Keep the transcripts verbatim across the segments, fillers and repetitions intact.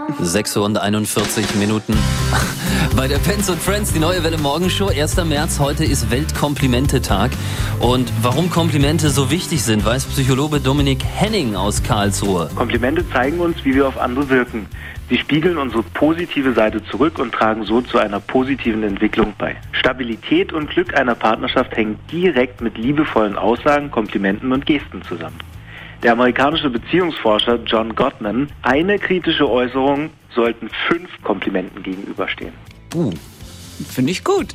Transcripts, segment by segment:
sechs Uhr und einundvierzig Minuten bei der Pens und Friends, die neue Welle Morgenshow. erster März, heute ist Weltkomplimente-Tag. Und warum Komplimente so wichtig sind, weiß Psychologe Dominik Henning aus Karlsruhe. Komplimente zeigen uns, wie wir auf andere wirken. Sie spiegeln unsere positive Seite zurück und tragen so zu einer positiven Entwicklung bei. Stabilität und Glück einer Partnerschaft hängen direkt mit liebevollen Aussagen, Komplimenten und Gesten zusammen. Der amerikanische Beziehungsforscher John Gottman, eine kritische Äußerung sollten fünf Komplimenten gegenüberstehen. Uh, finde ich gut.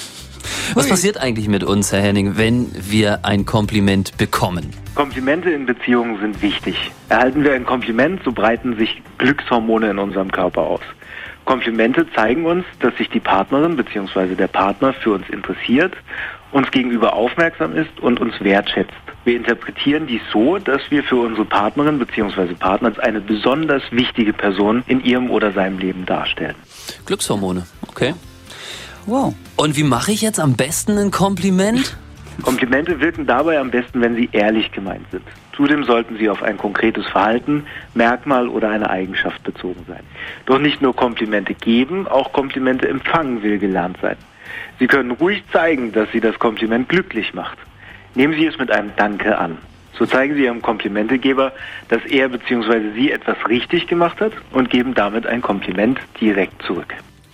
Was passiert eigentlich mit uns, Herr Henning, wenn wir ein Kompliment bekommen? Komplimente in Beziehungen sind wichtig. Erhalten wir ein Kompliment, so breiten sich Glückshormone in unserem Körper aus. Komplimente zeigen uns, dass sich die Partnerin bzw. der Partner für uns interessiert, uns gegenüber aufmerksam ist und uns wertschätzt. Wir interpretieren dies so, dass wir für unsere Partnerin bzw. Partner als eine besonders wichtige Person in ihrem oder seinem Leben darstellen. Glückshormone, okay. Wow. Und wie mache ich jetzt am besten ein Kompliment? Komplimente wirken dabei am besten, wenn sie ehrlich gemeint sind. Zudem sollten sie auf ein konkretes Verhalten, Merkmal oder eine Eigenschaft bezogen sein. Doch nicht nur Komplimente geben, auch Komplimente empfangen will gelernt sein. Sie können ruhig zeigen, dass Sie das Kompliment glücklich macht. Nehmen Sie es mit einem Danke an. So zeigen Sie Ihrem Komplimentegeber, dass er bzw. sie etwas richtig gemacht hat und geben damit ein Kompliment direkt zurück.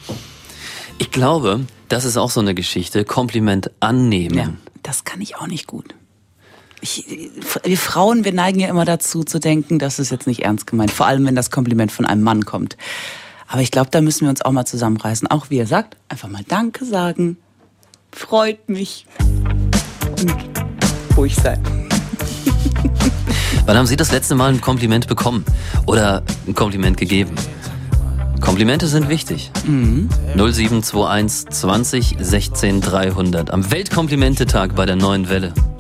Ich glaube, das ist auch so eine Geschichte, Kompliment annehmen. Ja, das kann ich auch nicht gut. Ich, wir Frauen, wir neigen ja immer dazu zu denken, das ist jetzt nicht ernst gemeint, vor allem wenn das Kompliment von einem Mann kommt. Aber ich glaube, da müssen wir uns auch mal zusammenreißen. Auch wie er sagt, einfach mal Danke sagen. Freut mich. Und ruhig sein. Wann haben Sie das letzte Mal ein Kompliment bekommen? Oder ein Kompliment gegeben? Komplimente sind wichtig. Mhm. null sieben zwei eins zwanzig sechzehn dreihundert am Weltkomplimente-Tag bei der neuen Welle.